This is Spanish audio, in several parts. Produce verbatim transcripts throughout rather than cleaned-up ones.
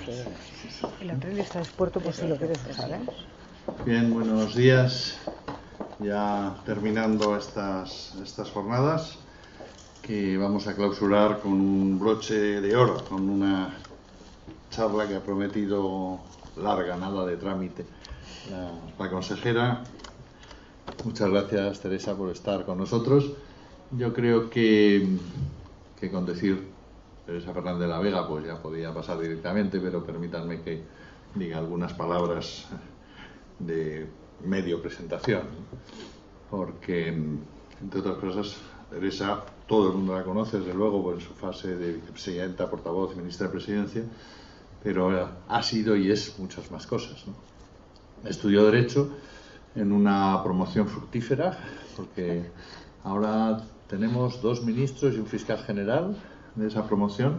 El hotel está expuesto por si lo quieres usar, ¿eh? Bien, buenos días. Ya terminando estas, estas jornadas que vamos a clausurar con un broche de oro, con una charla que ha prometido larga, nada de trámite. La, la consejera, muchas gracias, Teresa, por estar con nosotros. Yo creo que, que con decir Teresa Fernández de la Vega pues ya podía pasar directamente, pero permítanme que diga algunas palabras de medio presentación, porque, entre otras cosas, Teresa, todo el mundo la conoce, desde luego, por su fase de vicepresidenta, portavoz y ministra de Presidencia, pero ha sido y es muchas más cosas, ¿no? Estudió Derecho en una promoción fructífera, porque ahora tenemos dos ministros y un fiscal general de esa promoción,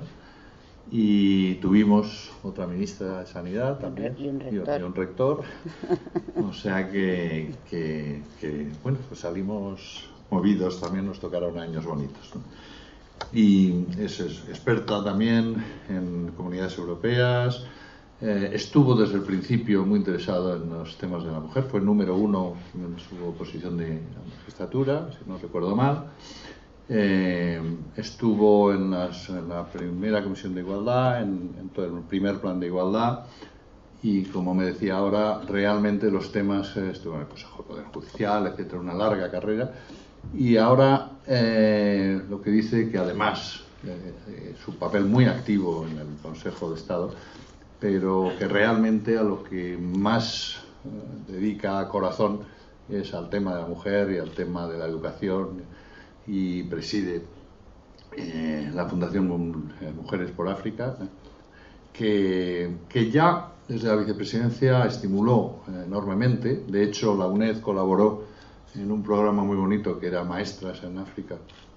y tuvimos otra ministra de Sanidad también y un rector, y un rector. O sea que, que, que bueno, pues salimos movidos, también nos tocaron años bonitos, ¿no? Y es, es experta también en comunidades europeas, eh, estuvo desde el principio muy interesado en los temas de la mujer, fue el número uno en su oposición de la magistratura, si no recuerdo mal. Eh, estuvo en, las, en la primera comisión de igualdad, en, en todo el primer plan de igualdad, y como me decía ahora, realmente los temas, eh, estuvo en el Consejo de Poder Judicial, etcétera, una larga carrera, y ahora eh, lo que dice que además eh, eh, su papel muy activo en el Consejo de Estado, pero que realmente a lo que más eh, dedica corazón es al tema de la mujer y al tema de la educación, y preside eh, la Fundación Mujeres por África, eh, que, que ya desde la vicepresidencia estimuló eh, enormemente. De hecho, la UNED colaboró en un programa muy bonito que era Maestras en África,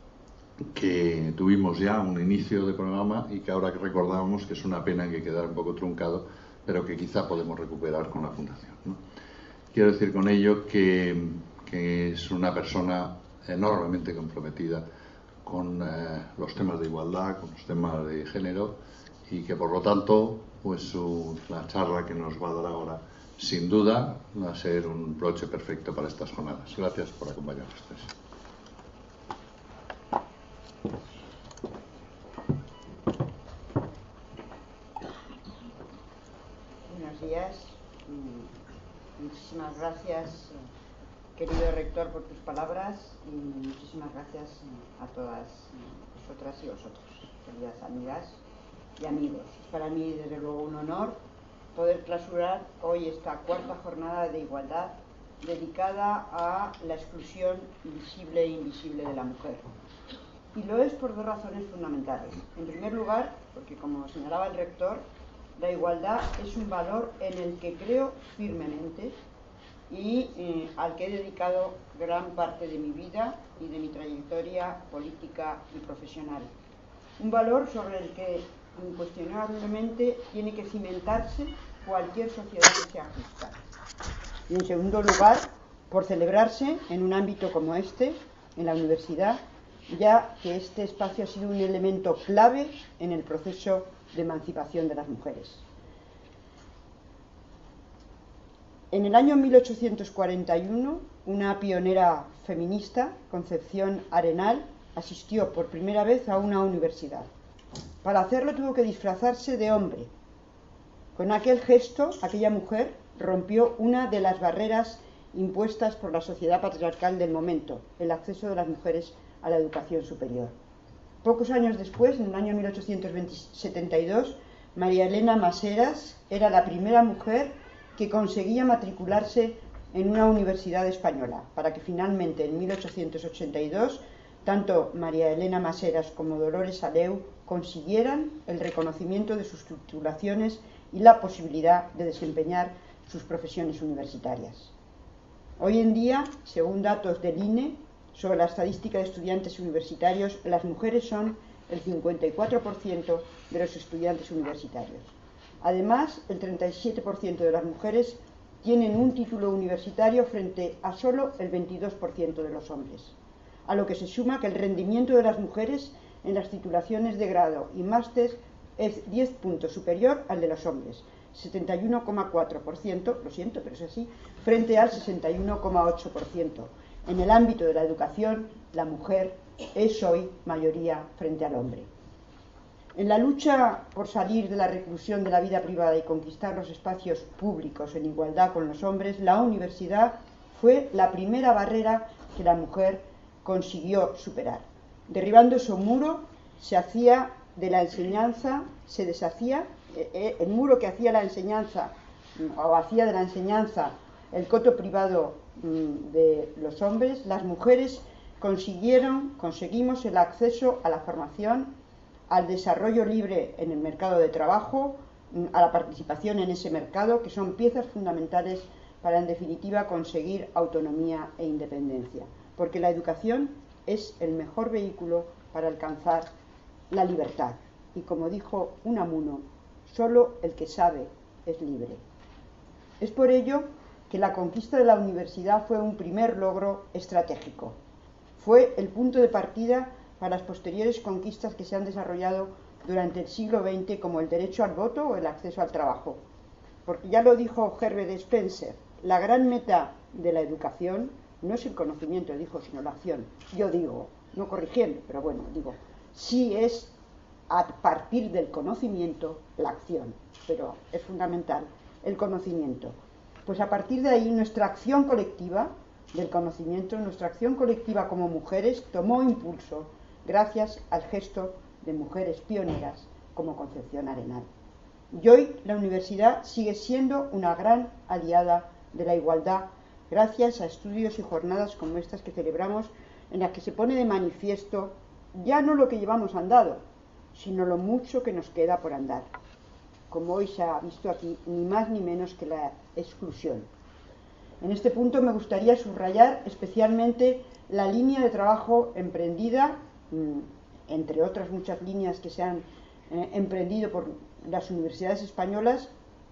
que tuvimos ya un inicio de programa y que ahora que recordábamos que es una pena que quedara un poco truncado, pero que quizá podemos recuperar con la Fundación, ¿no? Quiero decir con ello que, que es una persona enormemente comprometida con eh, los temas de igualdad, con los temas de género, y que por lo tanto pues su, la charla que nos va a dar ahora sin duda va a ser un broche perfecto para estas jornadas. Gracias por acompañarnos. Buenos días. Muchísimas gracias, querido rector, por tus palabras, y muchísimas gracias a todas vosotras y vosotros, queridas amigas y amigos. Es para mí, desde luego, un honor poder clausurar hoy esta cuarta jornada de igualdad dedicada a la exclusión visible e invisible de la mujer. Y lo es por dos razones fundamentales. En primer lugar, porque, como señalaba el rector, la igualdad es un valor en el que creo firmemente y eh, al que he dedicado gran parte de mi vida y de mi trayectoria política y profesional. Un valor sobre el que incuestionablemente tiene que cimentarse cualquier sociedad que sea justa. Y en segundo lugar, por celebrarse en un ámbito como este, en la universidad, ya que este espacio ha sido un elemento clave en el proceso de emancipación de las mujeres. En el año mil ochocientos cuarenta y uno, una pionera feminista, Concepción Arenal, asistió por primera vez a una universidad. Para hacerlo tuvo que disfrazarse de hombre. Con aquel gesto, aquella mujer rompió una de las barreras impuestas por la sociedad patriarcal del momento, el acceso de las mujeres a la educación superior. Pocos años después, en el año mil ochocientos setenta y dos, María Elena Maseras era la primera mujer que conseguía matricularse en una universidad española, para que finalmente en mil ochocientos ochenta y dos tanto María Elena Maseras como Dolores Aleu consiguieran el reconocimiento de sus titulaciones y la posibilidad de desempeñar sus profesiones universitarias. Hoy en día, según datos del I N E, sobre la estadística de estudiantes universitarios, las mujeres son el cincuenta y cuatro por ciento de los estudiantes universitarios. Además, el treinta y siete por ciento de las mujeres tienen un título universitario frente a solo el veintidós por ciento de los hombres, a lo que se suma que el rendimiento de las mujeres en las titulaciones de grado y máster es diez puntos superior al de los hombres, setenta y uno coma cuatro por ciento, lo siento, pero es así, frente al sesenta y uno coma ocho por ciento. En el ámbito de la educación, la mujer es hoy mayoría frente al hombre. En la lucha por salir de la reclusión de la vida privada y conquistar los espacios públicos en igualdad con los hombres, la universidad fue la primera barrera que la mujer consiguió superar. Derribando ese muro, se hacía de la enseñanza, se deshacía, eh, el muro que hacía la enseñanza, o hacía de la enseñanza el coto privado mmm, de los hombres, las mujeres consiguieron, conseguimos el acceso a la formación, al desarrollo libre en el mercado de trabajo, a la participación en ese mercado, que son piezas fundamentales para, en definitiva, conseguir autonomía e independencia. Porque la educación es el mejor vehículo para alcanzar la libertad. Y como dijo Unamuno, solo el que sabe es libre. Es por ello que la conquista de la universidad fue un primer logro estratégico. Fue el punto de partida para las posteriores conquistas que se han desarrollado durante el siglo veinte, como el derecho al voto o el acceso al trabajo. Porque ya lo dijo Herbert Spencer, la gran meta de la educación no es el conocimiento, dijo, sino la acción. Yo digo, no corrigiendo, pero bueno, digo, sí es a partir del conocimiento la acción, pero es fundamental el conocimiento. Pues a partir de ahí nuestra acción colectiva del conocimiento, nuestra acción colectiva como mujeres tomó impulso gracias al gesto de mujeres pioneras como Concepción Arenal. Y hoy la universidad sigue siendo una gran aliada de la igualdad gracias a estudios y jornadas como estas que celebramos, en las que se pone de manifiesto ya no lo que llevamos andado, sino lo mucho que nos queda por andar, como hoy se ha visto aquí, ni más ni menos que la exclusión. En este punto me gustaría subrayar especialmente la línea de trabajo emprendida, entre otras muchas líneas que se han eh, emprendido por las universidades españolas,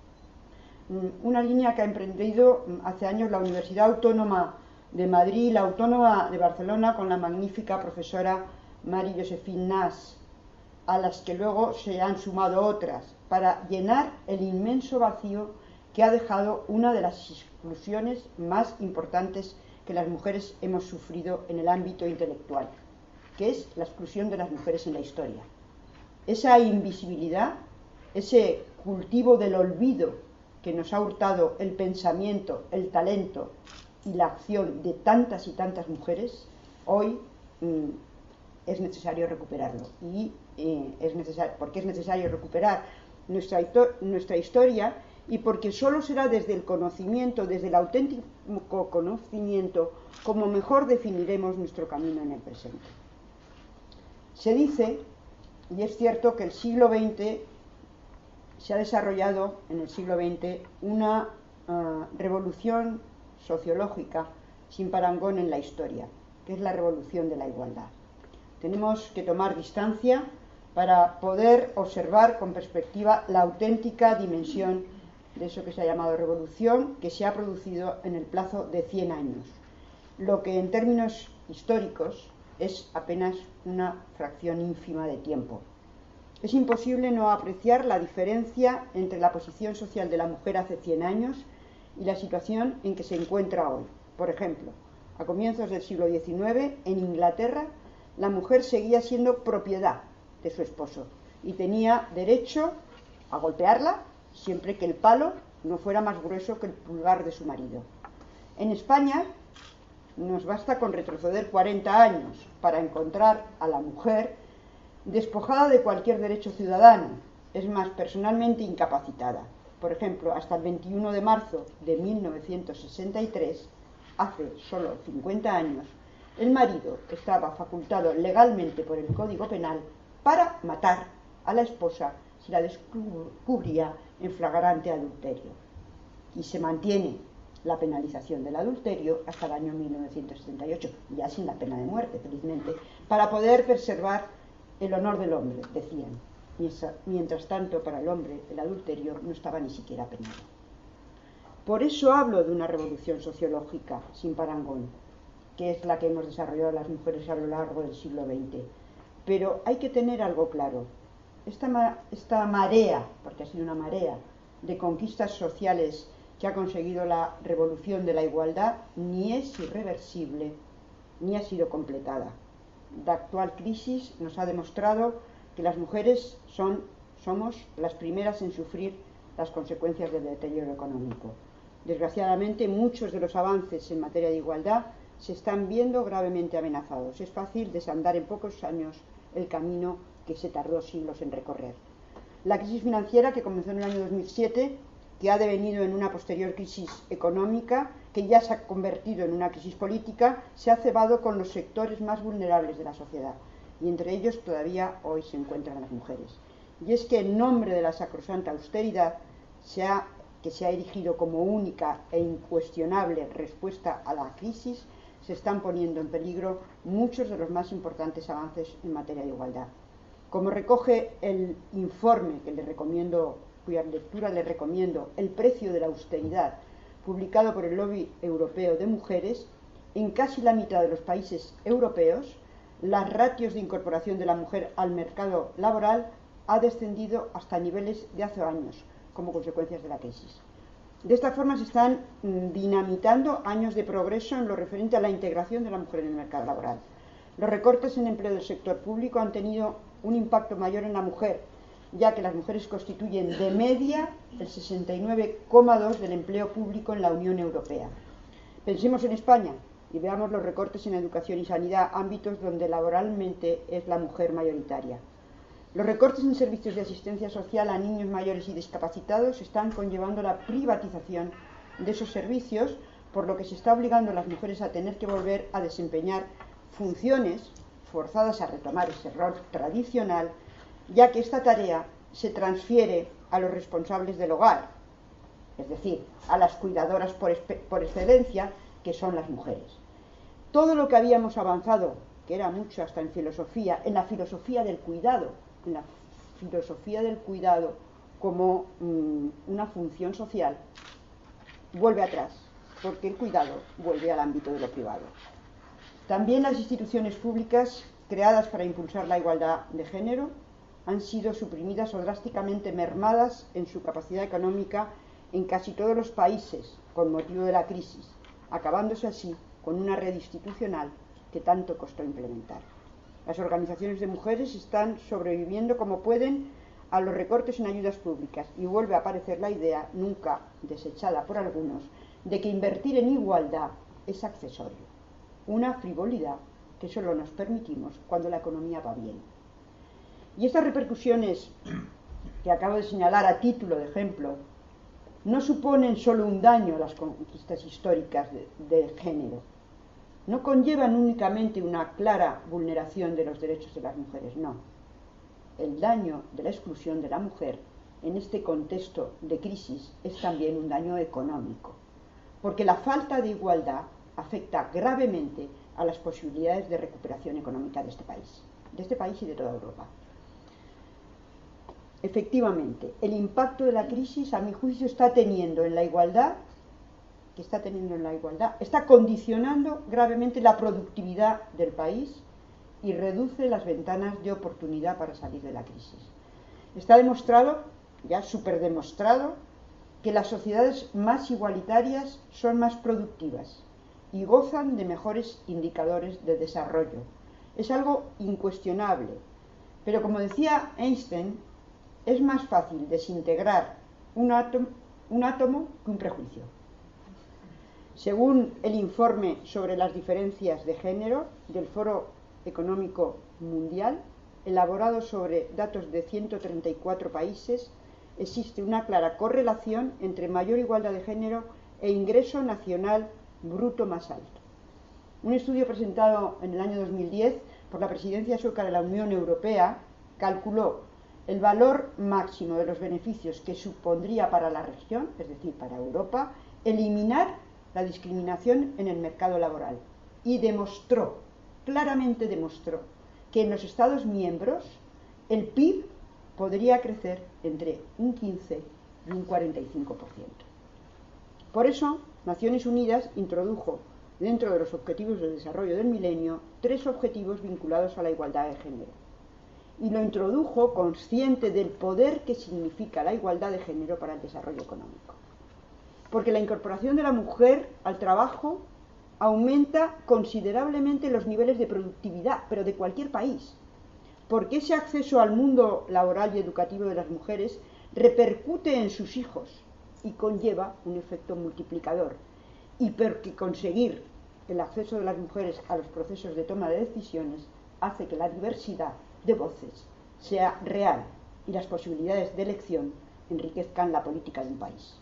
una línea que ha emprendido hace años la Universidad Autónoma de Madrid y la Autónoma de Barcelona con la magnífica profesora Marie Josephine Nas, a las que luego se han sumado otras, para llenar el inmenso vacío que ha dejado una de las exclusiones más importantes que las mujeres hemos sufrido en el ámbito intelectual, que es la exclusión de las mujeres en la historia. Esa invisibilidad, ese cultivo del olvido que nos ha hurtado el pensamiento, el talento y la acción de tantas y tantas mujeres, hoy mmm, es necesario recuperarlo. Y eh, es necesario, porque es necesario recuperar nuestra, nuestra historia, y porque solo será desde el conocimiento, desde el auténtico conocimiento, como mejor definiremos nuestro camino en el presente. Se dice, y es cierto, que el siglo veinte se ha desarrollado en el siglo veinte una uh, revolución sociológica sin parangón en la historia, que es la revolución de la igualdad. Tenemos que tomar distancia para poder observar con perspectiva la auténtica dimensión de eso que se ha llamado revolución, que se ha producido en el plazo de cien años, lo que en términos históricos es apenas una fracción ínfima de tiempo. Es imposible no apreciar la diferencia entre la posición social de la mujer hace cien años y la situación en que se encuentra hoy. Por ejemplo, a comienzos del siglo diecinueve, en Inglaterra, la mujer seguía siendo propiedad de su esposo y tenía derecho a golpearla siempre que el palo no fuera más grueso que el pulgar de su marido. En España nos basta con retroceder cuarenta años para encontrar a la mujer despojada de cualquier derecho ciudadano, es más, personalmente incapacitada. Por ejemplo, hasta el veintiuno de marzo de mil novecientos sesenta y tres, hace solo cincuenta años, el marido estaba facultado legalmente por el Código Penal para matar a la esposa si la descubría en flagrante adulterio. Y se mantiene la penalización del adulterio hasta el año mil novecientos setenta y ocho, ya sin la pena de muerte, felizmente, para poder preservar el honor del hombre, decían. Mientras tanto, para el hombre, el adulterio no estaba ni siquiera penado. Por eso hablo de una revolución sociológica sin parangón, que es la que hemos desarrollado las mujeres a lo largo del siglo veinte. Pero hay que tener algo claro. esta, ma esta marea, porque ha sido una marea, de conquistas sociales que ha conseguido la revolución de la igualdad, ni es irreversible, ni ha sido completada. La actual crisis nos ha demostrado que las mujeres son, somos las primeras en sufrir las consecuencias del deterioro económico. Desgraciadamente, muchos de los avances en materia de igualdad se están viendo gravemente amenazados. Es fácil desandar en pocos años el camino que se tardó siglos en recorrer. La crisis financiera, que comenzó en el año dos mil siete, que ha devenido en una posterior crisis económica, que ya se ha convertido en una crisis política, se ha cebado con los sectores más vulnerables de la sociedad, y entre ellos todavía hoy se encuentran las mujeres. Y es que en nombre de la sacrosanta austeridad, se ha, que se ha erigido como única e incuestionable respuesta a la crisis, se están poniendo en peligro muchos de los más importantes avances en materia de igualdad. Como recoge el informe que le recomiendo, cuya lectura le recomiendo, El precio de la austeridad, publicado por el Lobby Europeo de Mujeres, en casi la mitad de los países europeos, las ratios de incorporación de la mujer al mercado laboral ha descendido hasta niveles de hace años, como consecuencias de la crisis. De esta forma se están dinamitando años de progreso en lo referente a la integración de la mujer en el mercado laboral. Los recortes en empleo del sector público han tenido un impacto mayor en la mujer, ya que las mujeres constituyen de media el sesenta y nueve coma dos por ciento del empleo público en la Unión Europea. Pensemos en España y veamos los recortes en educación y sanidad, ámbitos donde laboralmente es la mujer mayoritaria. Los recortes en servicios de asistencia social a niños mayores y discapacitados están conllevando la privatización de esos servicios, por lo que se está obligando a las mujeres a tener que volver a desempeñar funciones forzadas a retomar ese rol tradicional, ya que esta tarea se transfiere a los responsables del hogar, es decir, a las cuidadoras por, por excelencia, que son las mujeres. Todo lo que habíamos avanzado, que era mucho hasta en filosofía, en la filosofía del cuidado, en la filosofía del cuidado como mmm, una función social, vuelve atrás, porque el cuidado vuelve al ámbito de lo privado. También las instituciones públicas creadas para impulsar la igualdad de género han sido suprimidas o drásticamente mermadas en su capacidad económica en casi todos los países con motivo de la crisis, acabándose así con una red institucional que tanto costó implementar. Las organizaciones de mujeres están sobreviviendo como pueden a los recortes en ayudas públicas y vuelve a aparecer la idea, nunca desechada por algunos, de que invertir en igualdad es accesorio, una frivolidad que solo nos permitimos cuando la economía va bien. Y estas repercusiones que acabo de señalar a título de ejemplo no suponen solo un daño a las conquistas históricas de, de género, no conllevan únicamente una clara vulneración de los derechos de las mujeres, no. El daño de la exclusión de la mujer en este contexto de crisis es también un daño económico, porque la falta de igualdad afecta gravemente a las posibilidades de recuperación económica de este país, de este país y de toda Europa. Efectivamente, el impacto de la crisis, a mi juicio, está teniendo en la igualdad, que está teniendo en la igualdad, está condicionando gravemente la productividad del país y reduce las ventanas de oportunidad para salir de la crisis. Está demostrado, ya súper demostrado, que las sociedades más igualitarias son más productivas y gozan de mejores indicadores de desarrollo. Es algo incuestionable, pero como decía Einstein, es más fácil desintegrar un átomo, un átomo que un prejuicio. Según el informe sobre las diferencias de género del Foro Económico Mundial, elaborado sobre datos de ciento treinta y cuatro países, existe una clara correlación entre mayor igualdad de género e ingreso nacional bruto más alto. Un estudio presentado en el año dos mil diez por la Presidencia Sueca de la Unión Europea calculó el valor máximo de los beneficios que supondría para la región, es decir, para Europa, eliminar la discriminación en el mercado laboral, y demostró, claramente demostró, que en los Estados miembros el P I B podría crecer entre un quince y un cuarenta y cinco por ciento. Por eso, Naciones Unidas introdujo dentro de los Objetivos de Desarrollo del Milenio tres objetivos vinculados a la igualdad de género. y lo introdujo consciente del poder que significa la igualdad de género para el desarrollo económico. Porque la incorporación de la mujer al trabajo aumenta considerablemente los niveles de productividad, pero de cualquier país. Porque ese acceso al mundo laboral y educativo de las mujeres repercute en sus hijos y conlleva un efecto multiplicador. Y porque conseguir el acceso de las mujeres a los procesos de toma de decisiones hace que la diversidad de voces sea real y las posibilidades de elección enriquezcan la política de un país.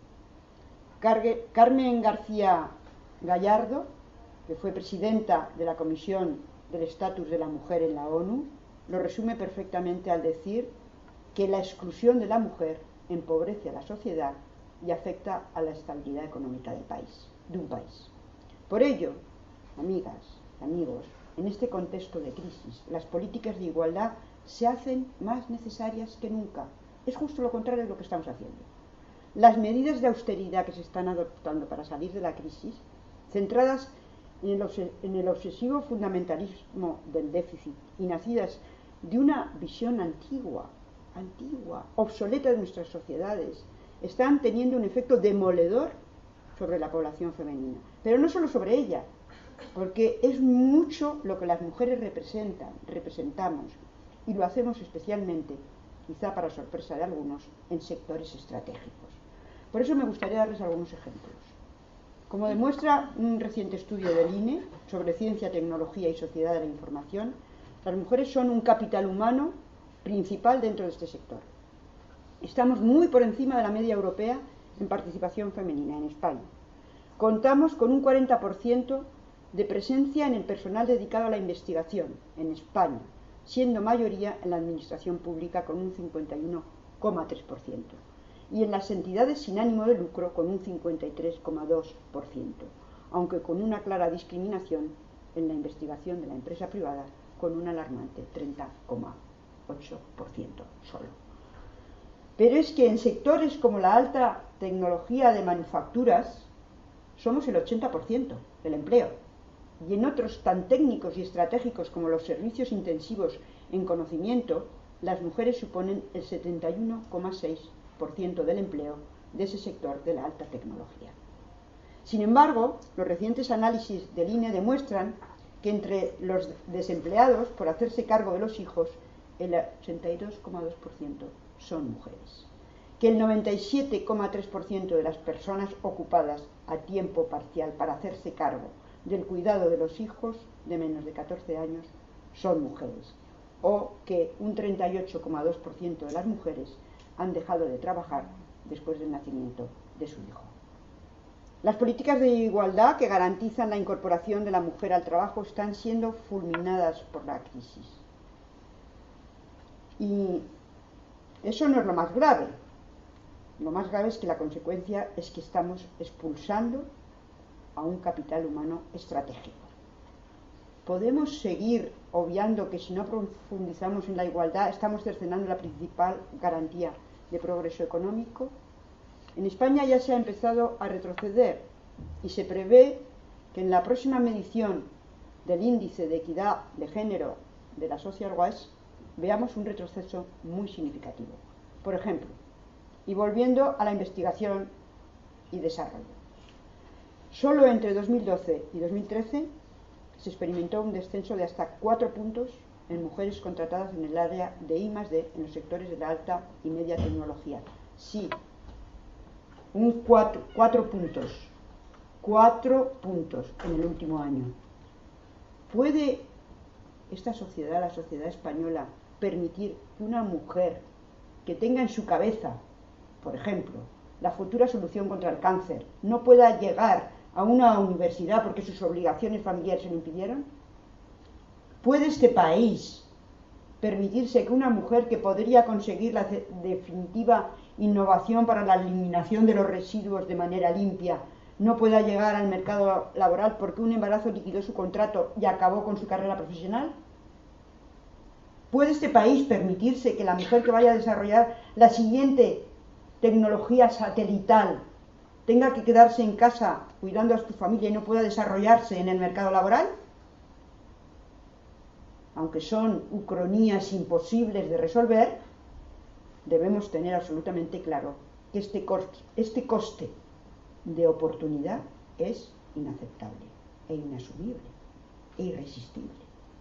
Cargue, Carmen García Gallardo, que fue presidenta de la Comisión del Estatus de la Mujer en la ONU, lo resume perfectamente al decir que la exclusión de la mujer empobrece a la sociedad y afecta a la estabilidad económica del país, de un país. Por ello, amigas, amigos, en este contexto de crisis, las políticas de igualdad se hacen más necesarias que nunca. Es justo lo contrario de lo que estamos haciendo. Las medidas de austeridad que se están adoptando para salir de la crisis, centradas en el, obses en el obsesivo fundamentalismo del déficit y nacidas de una visión antigua, antigua, obsoleta de nuestras sociedades, están teniendo un efecto demoledor sobre la población femenina. Pero no solo sobre ella, porque es mucho lo que las mujeres representan, representamos, y lo hacemos especialmente, quizá para sorpresa de algunos, en sectores estratégicos. Por eso me gustaría darles algunos ejemplos. Como demuestra un reciente estudio del I N E sobre ciencia, tecnología y sociedad de la información, las mujeres son un capital humano principal dentro de este sector. Estamos muy por encima de la media europea en participación femenina en España. Contamos con un cuarenta por ciento de presencia en el personal dedicado a la investigación en España, siendo mayoría en la administración pública con un cincuenta y uno coma tres por ciento y en las entidades sin ánimo de lucro con un cincuenta y tres coma dos por ciento, aunque con una clara discriminación en la investigación de la empresa privada con un alarmante treinta coma ocho por ciento solo. Pero es que en sectores como la alta tecnología de manufacturas somos el ochenta por ciento del empleo, y en otros tan técnicos y estratégicos como los servicios intensivos en conocimiento, las mujeres suponen el setenta y uno coma seis por ciento del empleo de ese sector de la alta tecnología. Sin embargo, los recientes análisis del I N E demuestran que entre los desempleados por hacerse cargo de los hijos, el ochenta y dos coma dos por ciento son mujeres, que el noventa y siete coma tres por ciento de las personas ocupadas a tiempo parcial para hacerse cargo del cuidado de los hijos de menos de catorce años son mujeres, o que un treinta y ocho coma dos por ciento de las mujeres han dejado de trabajar después del nacimiento de su hijo. Las políticas de igualdad que garantizan la incorporación de la mujer al trabajo están siendo fulminadas por la crisis. Y eso no es lo más grave. Lo más grave es que la consecuencia es que estamos expulsando a un capital humano estratégico. ¿Podemos seguir obviando que si no profundizamos en la igualdad estamos cercenando la principal garantía de progreso económico? En España ya se ha empezado a retroceder y se prevé que en la próxima medición del índice de equidad de género de la Social Watch veamos un retroceso muy significativo. Por ejemplo, y volviendo a la investigación y desarrollo, solo entre dos mil doce y dos mil trece se experimentó un descenso de hasta cuatro puntos en mujeres contratadas en el área de I más D en los sectores de la alta y media tecnología. Sí, un cuatro, cuatro puntos, cuatro puntos en el último año. ¿Puede esta sociedad, la sociedad española, permitir que una mujer que tenga en su cabeza, por ejemplo, la futura solución contra el cáncer, no pueda llegar a una universidad porque sus obligaciones familiares se lo impidieron? ¿Puede este país permitirse que una mujer que podría conseguir la definitiva innovación para la eliminación de los residuos de manera limpia no pueda llegar al mercado laboral porque un embarazo liquidó su contrato y acabó con su carrera profesional? ¿Puede este país permitirse que la mujer que vaya a desarrollar la siguiente tecnología satelital tenga que quedarse en casa cuidando a su familia y no pueda desarrollarse en el mercado laboral? aunque son ucronías imposibles de resolver, debemos tener absolutamente claro que este coste, este coste de oportunidad es inaceptable e inasumible e irresistible.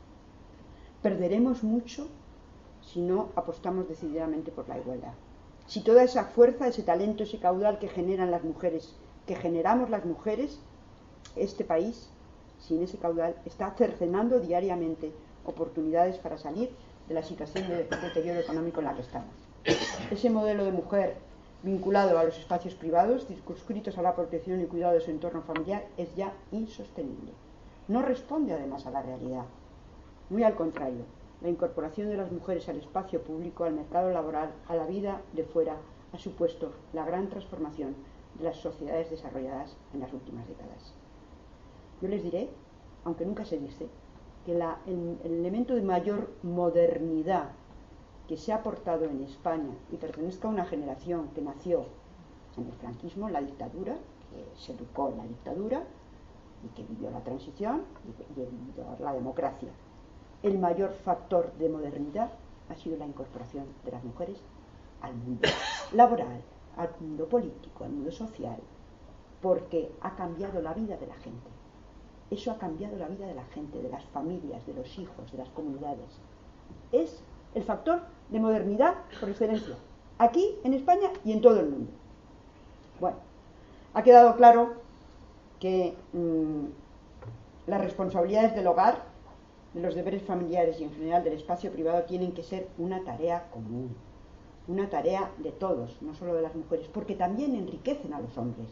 Perderemos mucho si no apostamos decididamente por la igualdad. Si toda esa fuerza, ese talento, ese caudal que generan las mujeres, que generamos las mujeres, este país, sin ese caudal, está cercenando diariamente oportunidades para salir de la situación de deterioro económico en la que estamos. Ese modelo de mujer vinculado a los espacios privados, circunscritos a la protección y cuidado de su entorno familiar, es ya insostenible. No responde además a la realidad. Muy al contrario, la incorporación de las mujeres al espacio público, al mercado laboral, a la vida de fuera, ha supuesto la gran transformación de las sociedades desarrolladas en las últimas décadas. Yo les diré, aunque nunca se dice, que la, el, el elemento de mayor modernidad que se ha aportado en España y pertenezca a una generación que nació en el franquismo, en la dictadura, que se educó en la dictadura y que vivió la transición y que y vivió la democracia. El mayor factor de modernidad ha sido la incorporación de las mujeres al mundo laboral, al mundo político, al mundo social, porque ha cambiado la vida de la gente. Eso ha cambiado la vida de la gente, de las familias, de los hijos, de las comunidades. Es el factor de modernidad por excelencia, aquí en España y en todo el mundo. Bueno, ha quedado claro que mmm, las responsabilidades del hogar, de los deberes familiares y en general del espacio privado tienen que ser una tarea común, una tarea de todos, no solo de las mujeres, porque también enriquecen a los hombres.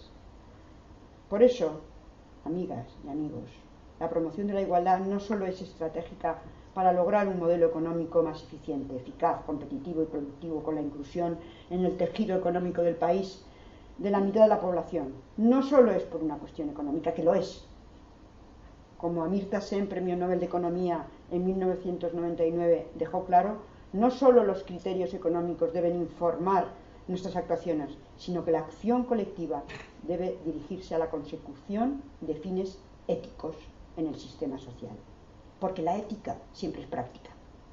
Por eso, amigas y amigos, la promoción de la igualdad no solo es estratégica para lograr un modelo económico más eficiente, eficaz, competitivo y productivo con la inclusión en el tejido económico del país de la mitad de la población. No solo es por una cuestión económica, que lo es. Como Amartya Sen, Premio Nobel de Economía en mil novecientos noventa y nueve, dejó claro, no solo los criterios económicos deben informar nuestras actuaciones, sino que la acción colectiva debe dirigirse a la consecución de fines éticos en el sistema social. Porque la ética siempre es práctica.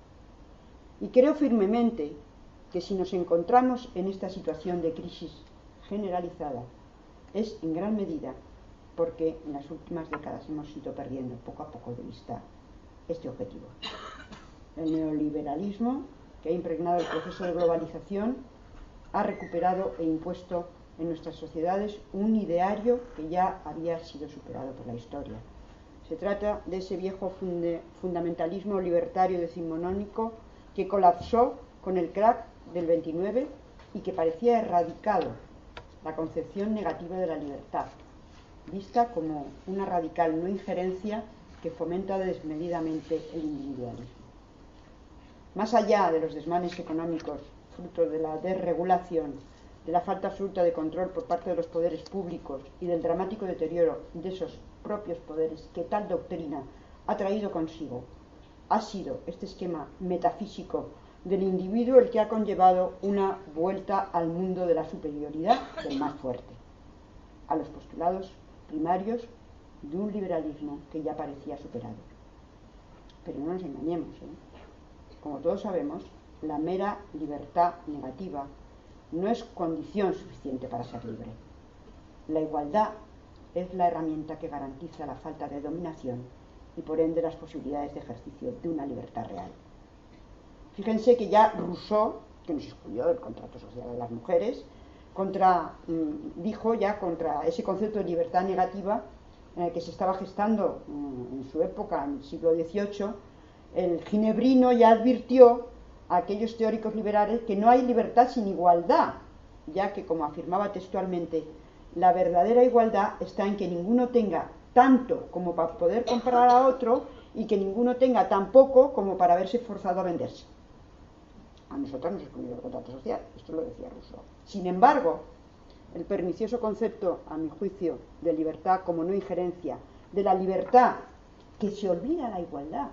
Y creo firmemente que si nos encontramos en esta situación de crisis generalizada, es en gran medida porque en las últimas décadas hemos ido perdiendo poco a poco de vista este objetivo. El neoliberalismo, que ha impregnado el proceso de globalización, ha recuperado e impuesto en nuestras sociedades un ideario que ya había sido superado por la historia. Se trata de ese viejo funde, fundamentalismo libertario decimonónico que colapsó con el crack del veintinueve y que parecía erradicado la concepción negativa de la libertad, vista como una radical no injerencia que fomenta desmedidamente el individualismo. Más allá de los desmanes económicos, fruto de la desregulación, de la falta absoluta de control por parte de los poderes públicos y del dramático deterioro de esos propios poderes que tal doctrina ha traído consigo, ha sido este esquema metafísico del individuo el que ha conllevado una vuelta al mundo de la superioridad del más fuerte, a los postulados primarios de un liberalismo que ya parecía superado. Pero no nos engañemos, ¿eh? Como todos sabemos, la mera libertad negativa no es condición suficiente para ser libre. La igualdad es la herramienta que garantiza la falta de dominación y por ende las posibilidades de ejercicio de una libertad real. Fíjense que ya Rousseau, que nos excluyó del contrato social de las mujeres, contra, mmm, dijo ya contra ese concepto de libertad negativa eh, que se estaba gestando mmm, en su época, en el siglo dieciocho, el ginebrino ya advirtió a aquellos teóricos liberales que no hay libertad sin igualdad, ya que, como afirmaba textualmente, la verdadera igualdad está en que ninguno tenga tanto como para poder comprar a otro y que ninguno tenga tan poco como para verse forzado a venderse. A nosotros nos excluyó el contrato social, esto lo decía Rousseau. Sin embargo, el pernicioso concepto, a mi juicio, de libertad como no injerencia, de la libertad que se olvida la igualdad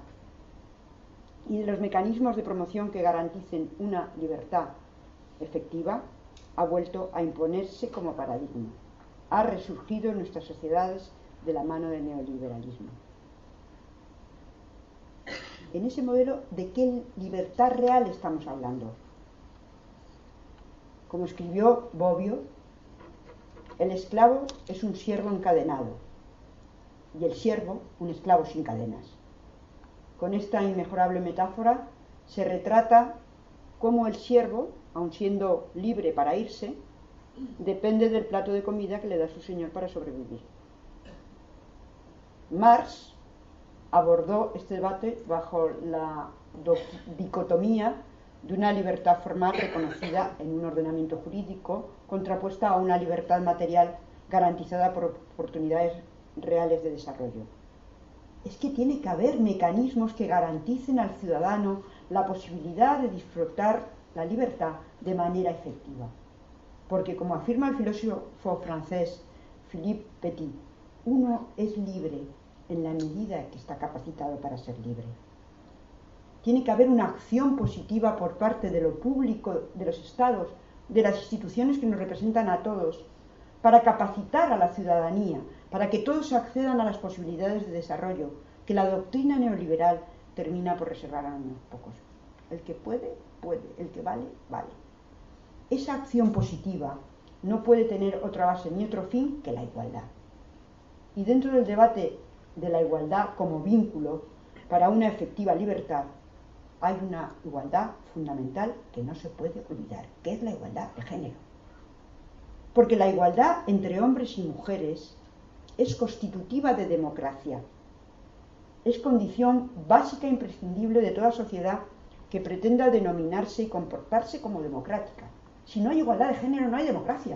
y de los mecanismos de promoción que garanticen una libertad efectiva, ha vuelto a imponerse como paradigma. Ha resurgido en nuestras sociedades de la mano del neoliberalismo. en ese modelo, ¿de qué libertad real estamos hablando? Como escribió Bobbio, el esclavo es un siervo encadenado y el siervo un esclavo sin cadenas. Con esta inmejorable metáfora se retrata cómo el siervo, aun siendo libre para irse, depende del plato de comida que le da su señor para sobrevivir. Marx abordó este debate bajo la dicotomía de una libertad formal reconocida en un ordenamiento jurídico contrapuesta a una libertad material garantizada por oportunidades reales de desarrollo. Es que tiene que haber mecanismos que garanticen al ciudadano la posibilidad de disfrutar la libertad de manera efectiva. Porque, como afirma el filósofo francés Philippe Petit, uno es libre en la medida que está capacitado para ser libre. Tiene que haber una acción positiva por parte de lo público, de los estados, de las instituciones que nos representan a todos, para capacitar a la ciudadanía, para que todos accedan a las posibilidades de desarrollo que la doctrina neoliberal termina por reservar a unos pocos. El que puede, puede. El que vale, vale. Esa acción positiva no puede tener otra base ni otro fin que la igualdad. Y dentro del debate de la igualdad como vínculo para una efectiva libertad, hay una igualdad fundamental que no se puede olvidar, que es la igualdad de género. Porque la igualdad entre hombres y mujeres es constitutiva de democracia. Es condición básica e imprescindible de toda sociedad que pretenda denominarse y comportarse como democrática. Si no hay igualdad de género, no hay democracia.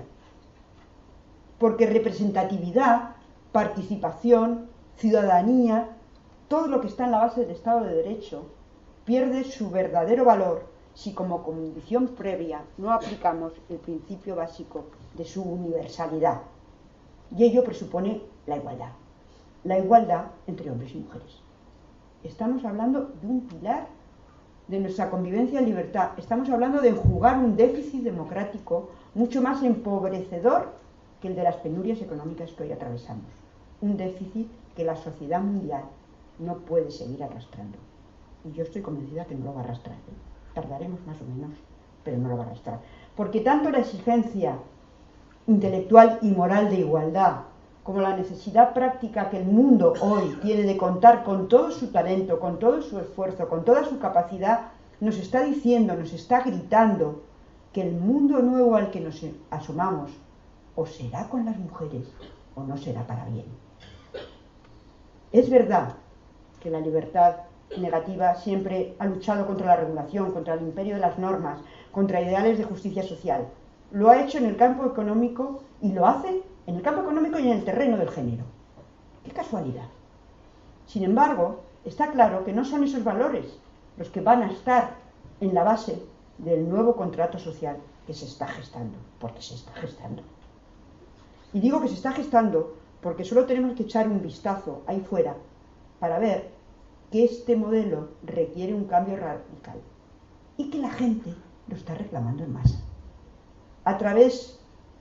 Porque representatividad, participación, ciudadanía, todo lo que está en la base del Estado de Derecho, pierde su verdadero valor si como condición previa no aplicamos el principio básico de su universalidad. Y ello presupone la igualdad. La igualdad entre hombres y mujeres. Estamos hablando de un pilar de nuestra convivencia en libertad. Estamos hablando de enjugar un déficit democrático mucho más empobrecedor que el de las penurias económicas que hoy atravesamos. Un déficit que la sociedad mundial no puede seguir arrastrando. Y yo estoy convencida que no lo va a arrastrar. ¿eh? Tardaremos más o menos, pero no lo va a arrastrar. Porque tanto la exigencia intelectual y moral de igualdad, como la necesidad práctica que el mundo hoy tiene de contar con todo su talento, con todo su esfuerzo, con toda su capacidad, nos está diciendo, nos está gritando que el mundo nuevo al que nos asomamos o será con las mujeres o no será para bien. Es verdad que la libertad negativa siempre ha luchado contra la regulación, contra el imperio de las normas, contra ideales de justicia social. Lo ha hecho en el campo económico y lo hace en el campo económico y en el terreno del género. ¡Qué casualidad! Sin embargo, está claro que no son esos valores los que van a estar en la base del nuevo contrato social que se está gestando, porque se está gestando. Y digo que se está gestando porque solo tenemos que echar un vistazo ahí fuera para ver que este modelo requiere un cambio radical y que la gente lo está reclamando en masa. A través,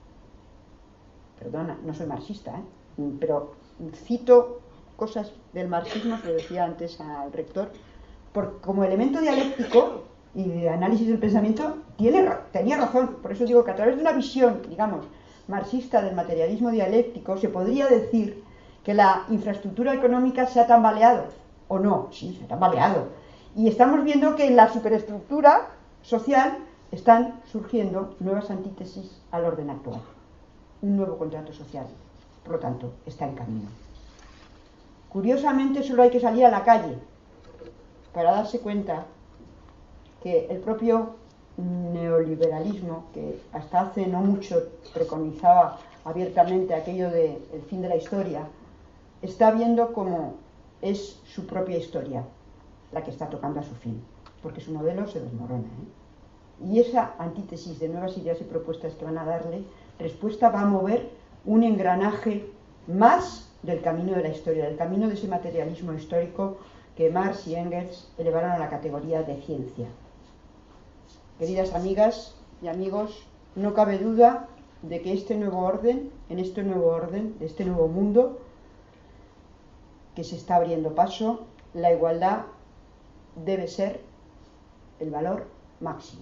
perdona, no soy marxista, ¿eh? pero cito cosas del marxismo, se lo decía antes al rector, porque como elemento dialéctico y de análisis del pensamiento tiene, tenía razón. Por eso digo que a través de una visión, digamos, marxista del materialismo dialéctico, se podría decir que la infraestructura económica se ha tambaleado, o no, sí, se ha tambaleado. Y estamos viendo que en la superestructura social están surgiendo nuevas antítesis al orden actual. Un nuevo contrato social, por lo tanto, está en camino. Curiosamente, solo hay que salir a la calle para darse cuenta que el propio neoliberalismo, que hasta hace no mucho preconizaba abiertamente aquello del fin de la historia, está viendo cómo es su propia historia la que está tocando a su fin, porque su modelo se desmorona, ¿eh? Y esa antítesis de nuevas ideas y propuestas que van a darle respuesta va a mover un engranaje más del camino de la historia, del camino de ese materialismo histórico que Marx y Engels elevaron a la categoría de ciencia. Queridas amigas y amigos, no cabe duda de que este nuevo orden, en este nuevo orden, de este nuevo mundo que se está abriendo paso, la igualdad debe ser el valor máximo.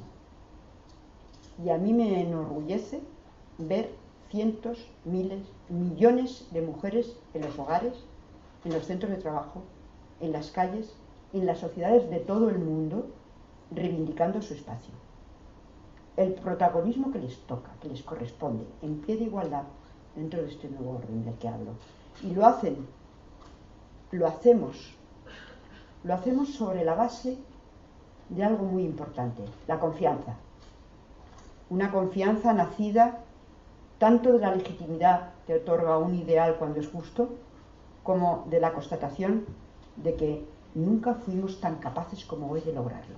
Y a mí me enorgullece ver cientos, miles, millones de mujeres en los hogares, en los centros de trabajo, en las calles, en las sociedades de todo el mundo, reivindicando su espacio. El protagonismo que les toca, que les corresponde, en pie de igualdad dentro de este nuevo orden del que hablo. Y lo hacen, lo hacemos, lo hacemos sobre la base de algo muy importante, la confianza. Una confianza nacida tanto de la legitimidad que otorga un ideal cuando es justo, como de la constatación de que nunca fuimos tan capaces como hoy de lograrlo.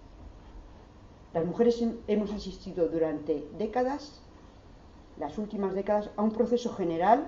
Las mujeres hemos asistido durante décadas, las últimas décadas, a un proceso general,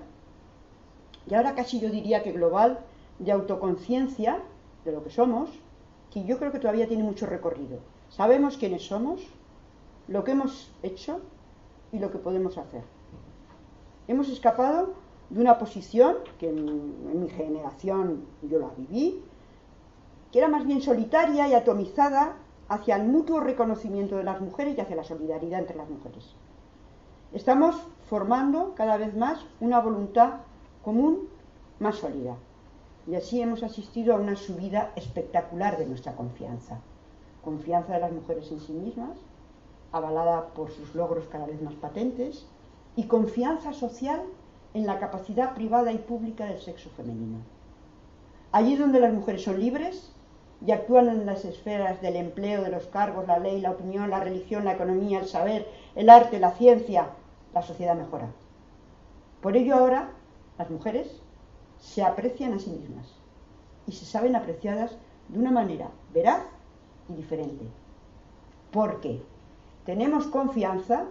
y ahora casi yo diría que global, de autoconciencia de lo que somos, que yo creo que todavía tiene mucho recorrido. Sabemos quiénes somos, lo que hemos hecho y lo que podemos hacer. Hemos escapado de una posición que en, en mi generación yo la viví, que era más bien solitaria y atomizada hacia el mutuo reconocimiento de las mujeres y hacia la solidaridad entre las mujeres. Estamos formando cada vez más una voluntad común más sólida. Y así hemos asistido a una subida espectacular de nuestra confianza. Confianza de las mujeres en sí mismas, avalada por sus logros cada vez más patentes, y confianza social en la capacidad privada y pública del sexo femenino. Allí donde las mujeres son libres y actúan en las esferas del empleo, de los cargos, la ley, la opinión, la religión, la economía, el saber, el arte, la ciencia, la sociedad mejora. Por ello ahora las mujeres se aprecian a sí mismas y se saben apreciadas de una manera veraz y diferente. Porque tenemos confianza,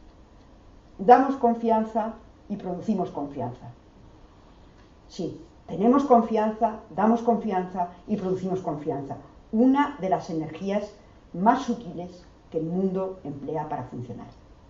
damos confianza y producimos confianza. Sí, tenemos confianza, damos confianza y producimos confianza. Una de las energías más sutiles que el mundo emplea para funcionar.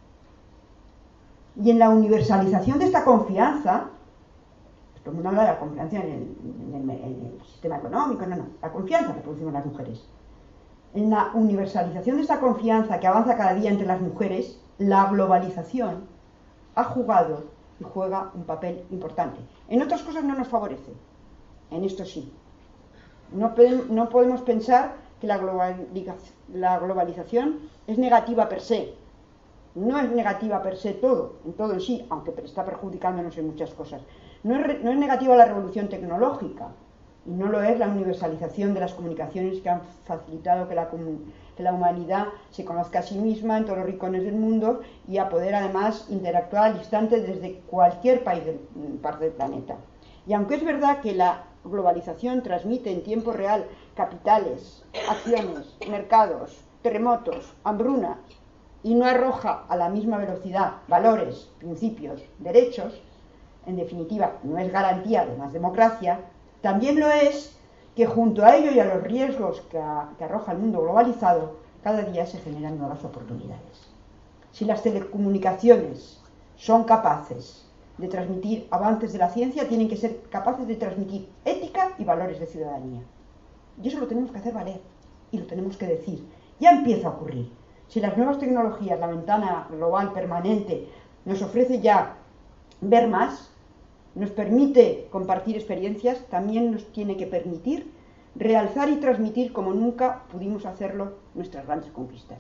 Y en la universalización de esta confianza, todo el mundo habla de la confianza en el, en, el, en el sistema económico, no, no, la confianza que producimos las mujeres. En la universalización de esta confianza que avanza cada día entre las mujeres, la globalización ha jugado y juega un papel importante. En otras cosas no nos favorece, en esto sí. No, no podemos pensar que la, globaliza, la globalización es negativa per se. No es negativa per se todo, en todo en sí, aunque está perjudicándonos en muchas cosas. No es, no es negativa la revolución tecnológica, y no lo es la universalización de las comunicaciones que han facilitado que la, que la humanidad se conozca a sí misma en todos los rincones del mundo y a poder además interactuar al instante desde cualquier país del, parte del planeta. Y aunque es verdad que la globalización transmite en tiempo real capitales, acciones, mercados, terremotos, hambrunas, y no arroja a la misma velocidad valores, principios, derechos, en definitiva no es garantía de más democracia, también lo es que junto a ello y a los riesgos que, a, que arroja el mundo globalizado, cada día se generan nuevas oportunidades. Si las telecomunicaciones son capaces de transmitir avances de la ciencia, tienen que ser capaces de transmitir ética y valores de ciudadanía. Y eso lo tenemos que hacer valer y lo tenemos que decir. Ya empieza a ocurrir. Si las nuevas tecnologías, la ventana global permanente, nos ofrece ya ver más, nos permite compartir experiencias, también nos tiene que permitir realzar y transmitir como nunca pudimos hacerlo nuestras grandes conquistas.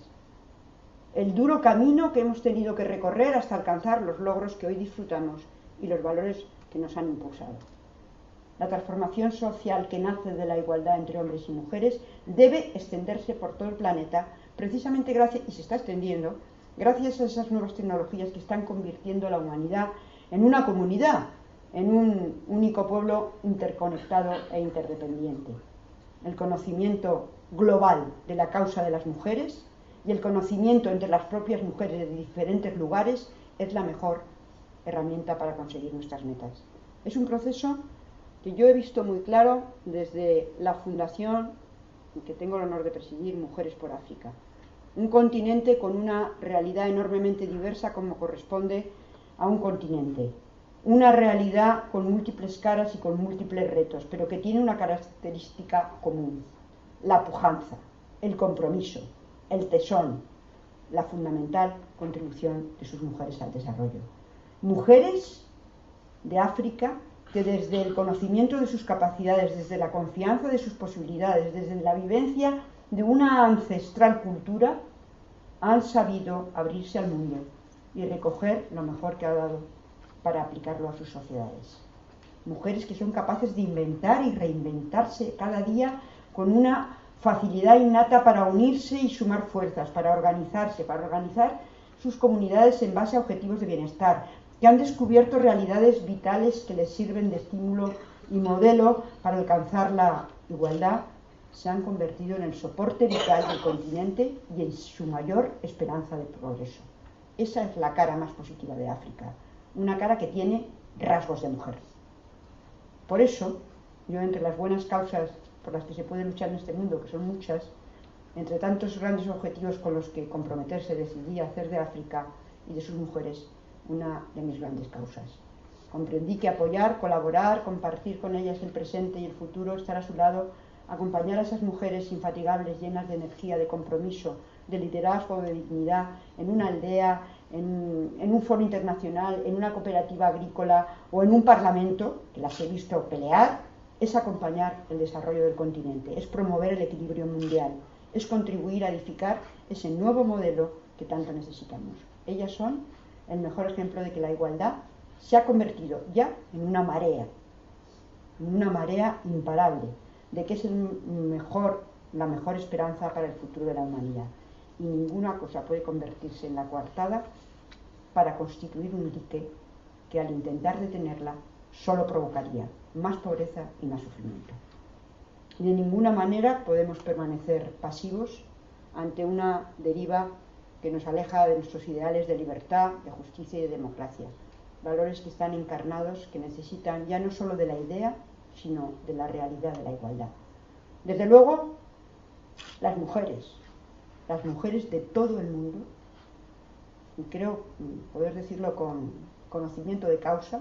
El duro camino que hemos tenido que recorrer hasta alcanzar los logros que hoy disfrutamos y los valores que nos han impulsado. La transformación social que nace de la igualdad entre hombres y mujeres debe extenderse por todo el planeta, precisamente gracias, y se está extendiendo, gracias a esas nuevas tecnologías que están convirtiendo a la humanidad en una comunidad, en un único pueblo interconectado e interdependiente. El conocimiento global de la causa de las mujeres y el conocimiento entre las propias mujeres de diferentes lugares es la mejor herramienta para conseguir nuestras metas. Es un proceso que yo he visto muy claro desde la fundación que tengo el honor de presidir, Mujeres por África. Un continente con una realidad enormemente diversa como corresponde a un continente. Una realidad con múltiples caras y con múltiples retos, pero que tiene una característica común. la pujanza, el compromiso, el tesón, la fundamental contribución de sus mujeres al desarrollo. Mujeres de África que desde el conocimiento de sus capacidades, desde la confianza de sus posibilidades, desde la vivencia de una ancestral cultura, han sabido abrirse al mundo y recoger lo mejor que ha dado para aplicarlo a sus sociedades. Mujeres que son capaces de inventar y reinventarse cada día con una facilidad innata para unirse y sumar fuerzas, para organizarse, para organizar sus comunidades en base a objetivos de bienestar, que han descubierto realidades vitales que les sirven de estímulo y modelo para alcanzar la igualdad, se han convertido en el soporte vital del continente y en su mayor esperanza de progreso. Esa es la cara más positiva de África, una cara que tiene rasgos de mujer. Por eso, yo entre las buenas causas por las que se puede luchar en este mundo, que son muchas, entre tantos grandes objetivos con los que comprometerse, decidí hacer de África y de sus mujeres una de mis grandes causas. Comprendí que apoyar, colaborar, compartir con ellas el presente y el futuro, estar a su lado, acompañar a esas mujeres infatigables, llenas de energía, de compromiso, de liderazgo, de dignidad, en una aldea, en, en un foro internacional, en una cooperativa agrícola o en un parlamento, que las he visto pelear, es acompañar el desarrollo del continente, es promover el equilibrio mundial, es contribuir a edificar ese nuevo modelo que tanto necesitamos. Ellas son el mejor ejemplo de que la igualdad se ha convertido ya en una marea, en una marea imparable, de que es el mejor, la mejor esperanza para el futuro de la humanidad. Y ninguna cosa puede convertirse en la coartada para constituir un dique que al intentar detenerla solo provocaría más pobreza y más sufrimiento. Y de ninguna manera podemos permanecer pasivos ante una deriva que nos aleja de nuestros ideales de libertad, de justicia y de democracia. Valores que están encarnados, que necesitan ya no solo de la idea, sino de la realidad de la igualdad. Desde luego, las mujeres, las mujeres de todo el mundo, y creo poder decirlo con conocimiento de causa,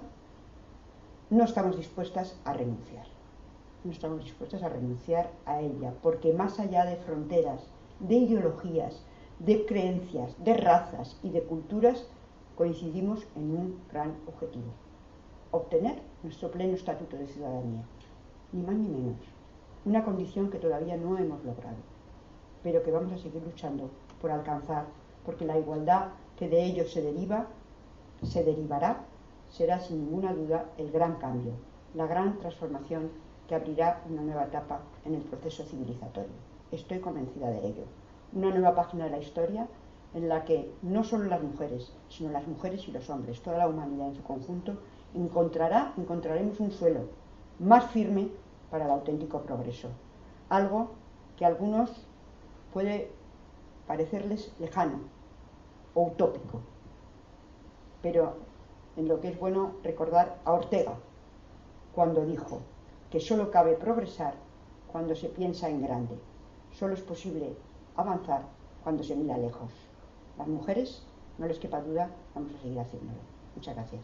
no estamos dispuestas a renunciar. No estamos dispuestas a renunciar a ella, porque más allá de fronteras, de ideologías, de creencias, de razas y de culturas, coincidimos en un gran objetivo: obtener nuestro pleno estatuto de ciudadanía, ni más ni menos, una condición que todavía no hemos logrado, pero que vamos a seguir luchando por alcanzar, porque la igualdad que de ello se deriva, se derivará, será sin ninguna duda el gran cambio, la gran transformación que abrirá una nueva etapa en el proceso civilizatorio. Estoy convencida de ello. Una nueva página de la historia en la que no solo las mujeres, sino las mujeres y los hombres, toda la humanidad en su conjunto, encontrará, encontraremos un suelo más firme para el auténtico progreso. Algo que a algunos puede parecerles lejano o utópico, pero en lo que es bueno recordar a Ortega, cuando dijo que solo cabe progresar cuando se piensa en grande. Solo es posible avanzar cuando se mira lejos. Las mujeres, no les quepa duda, vamos a seguir haciéndolo. Muchas gracias.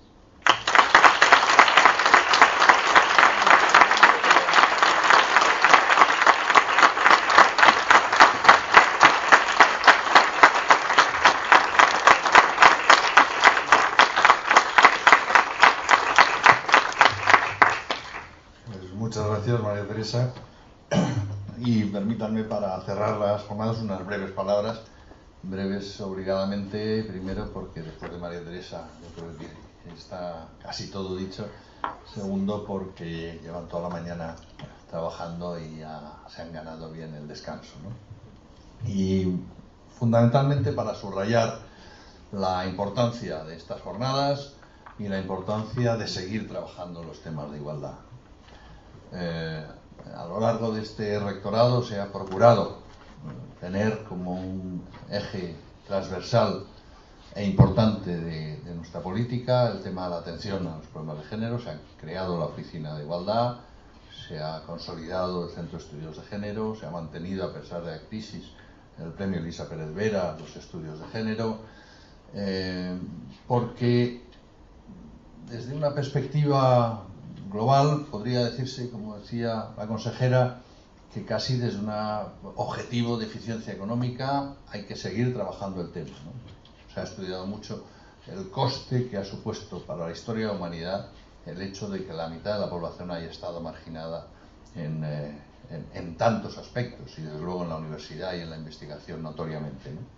Muchas gracias, María Teresa. Y permítanme, para cerrar las jornadas, unas breves palabras, breves obligadamente, primero porque después de María Teresa yo creo que está casi todo dicho, segundo porque llevan toda la mañana trabajando y ya se han ganado bien el descanso, ¿no? Y fundamentalmente para subrayar la importancia de estas jornadas y la importancia de seguir trabajando los temas de igualdad. Eh, a lo largo de este rectorado se ha procurado tener como un eje transversal e importante de, de nuestra política el tema de la atención a los problemas de género. Se ha creado la Oficina de Igualdad, se ha consolidado el Centro de Estudios de Género, se ha mantenido, a pesar de la crisis, el Premio Elisa Pérez Vera, los estudios de género, eh, porque desde una perspectiva global podría decirse, como decía la consejera, que casi desde un objetivo de eficiencia económica hay que seguir trabajando el tema, ¿no? Se ha estudiado mucho el coste que ha supuesto para la historia de la humanidad el hecho de que la mitad de la población haya estado marginada en, eh, en, en tantos aspectos, y desde luego en la universidad y en la investigación notoriamente, ¿no?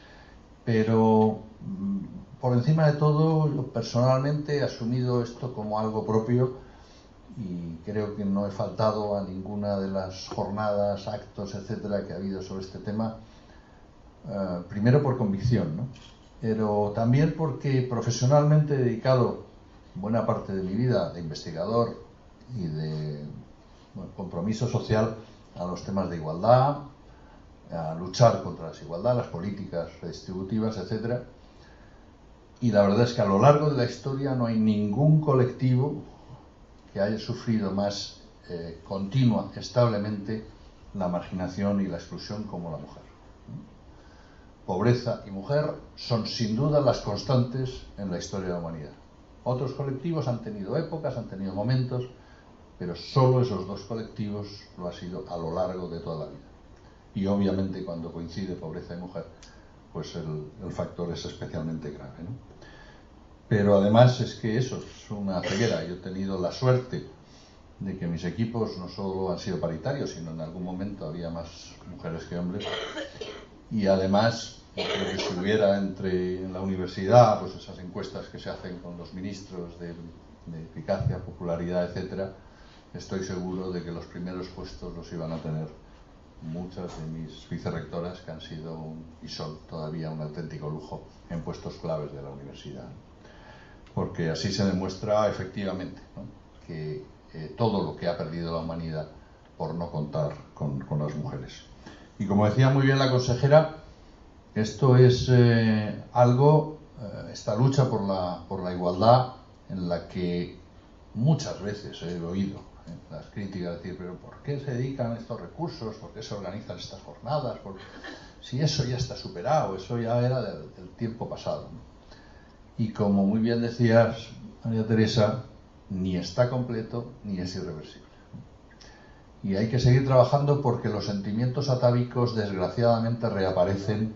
Pero por encima de todo, yo personalmente he asumido esto como algo propio y creo que no he faltado a ninguna de las jornadas, actos, etcétera, que ha habido sobre este tema, uh, primero por convicción, ¿no? Pero también porque profesionalmente he dedicado buena parte de mi vida de investigador y de bueno, compromiso social a los temas de igualdad, a luchar contra la desigualdad, las políticas redistributivas, etcétera. Y la verdad es que a lo largo de la historia no hay ningún colectivo que haya sufrido más eh, continua, establemente, la marginación y la exclusión como la mujer. Pobreza y mujer son sin duda las constantes en la historia de la humanidad. Otros colectivos han tenido épocas, han tenido momentos, pero solo esos dos colectivos lo ha sido a lo largo de toda la vida. Y obviamente cuando coincide pobreza y mujer, pues el, el factor es especialmente grave, ¿no? Pero además es que eso es una ceguera. Yo he tenido la suerte de que mis equipos no solo han sido paritarios, sino en algún momento había más mujeres que hombres. Y además, creo que si hubiera entre en la universidad, pues esas encuestas que se hacen con los ministros de, de eficacia, popularidad, etcétera, estoy seguro de que los primeros puestos los iban a tener muchas de mis vicerrectoras, que han sido un, y son todavía un auténtico lujo en puestos claves de la universidad. Porque así se demuestra efectivamente, ¿no?, que eh, todo lo que ha perdido la humanidad por no contar con, con las mujeres. Y como decía muy bien la consejera, esto es eh, algo, eh, esta lucha por la, por la igualdad, en la que muchas veces he oído eh, las críticas decir, pero ¿por qué se dedican estos recursos? ¿Por qué se organizan estas jornadas? ¿Por... si eso ya está superado, eso ya era del, del tiempo pasado, ¿no? Y como muy bien decías, María Teresa, ni está completo ni es irreversible. Y hay que seguir trabajando porque los sentimientos atávicos desgraciadamente reaparecen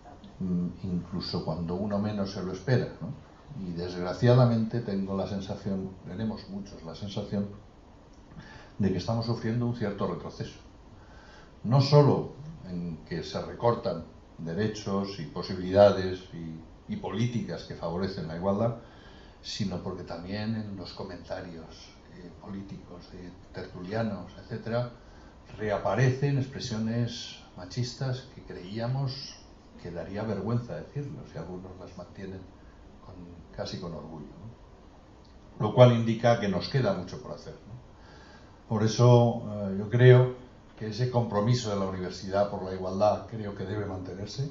incluso cuando uno menos se lo espera, ¿no? Y desgraciadamente tengo la sensación, tenemos muchos la sensación, de que estamos sufriendo un cierto retroceso. No solo en que se recortan derechos y posibilidades y, y políticas que favorecen la igualdad, sino porque también en los comentarios eh, políticos de tertulianos, etcétera, reaparecen expresiones machistas que creíamos que daría vergüenza decirlo, si algunos las mantienen con, casi con orgullo, ¿no? Lo cual indica que nos queda mucho por hacer, ¿no? Por eso eh, yo creo que ese compromiso de la universidad por la igualdad creo que debe mantenerse.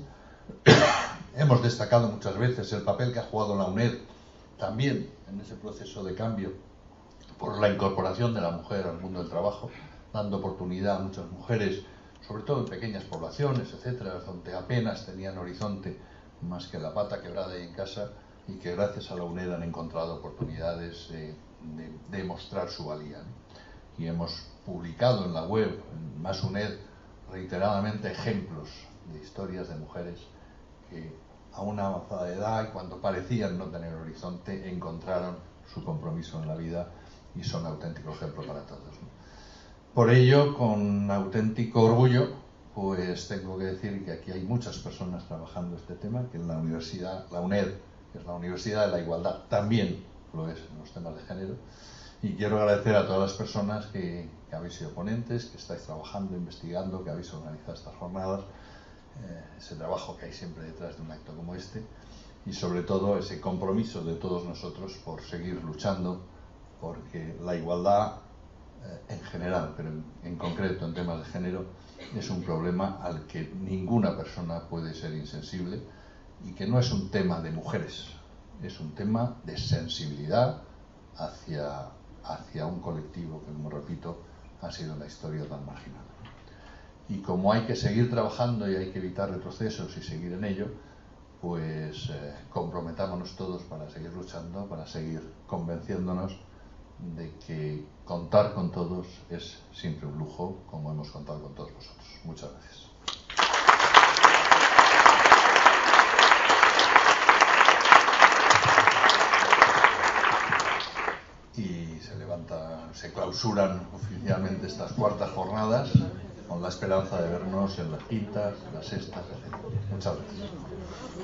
Hemos destacado muchas veces el papel que ha jugado la UNED también en ese proceso de cambio por la incorporación de la mujer al mundo del trabajo, dando oportunidad a muchas mujeres, sobre todo en pequeñas poblaciones, etcétera, donde apenas tenían horizonte más que la pata quebrada ahí en casa, y que gracias a la UNED han encontrado oportunidades de, de, de mostrar su valía, ¿no? Y hemos publicado en la web, en Más UNED, reiteradamente ejemplos de historias de mujeres que a una avanzada edad y cuando parecían no tener horizonte encontraron su compromiso en la vida y son auténtico ejemplo para todos, ¿no? Por ello, con auténtico orgullo, pues tengo que decir que aquí hay muchas personas trabajando este tema, que en la universidad, la UNED, que es la Universidad de la Igualdad, también lo es en los temas de género. Y quiero agradecer a todas las personas que, que habéis sido ponentes, que estáis trabajando, investigando, que habéis organizado estas jornadas, eh, ese trabajo que hay siempre detrás de un acto como este, y sobre todo ese compromiso de todos nosotros por seguir luchando, porque la igualdad en general, pero en, en concreto en temas de género, es un problema al que ninguna persona puede ser insensible y que no es un tema de mujeres, es un tema de sensibilidad hacia, hacia un colectivo que, como repito, ha sido en la historia tan marginal. Y como hay que seguir trabajando y hay que evitar retrocesos y seguir en ello, pues eh, comprometámonos todos para seguir luchando, para seguir convenciéndonos de que contar con todos es siempre un lujo, como hemos contado con todos vosotros. Muchas gracias. Y se levanta, se clausuran oficialmente estas cuartas jornadas con la esperanza de vernos en las quintas, en las sextas, etcétera. Muchas gracias.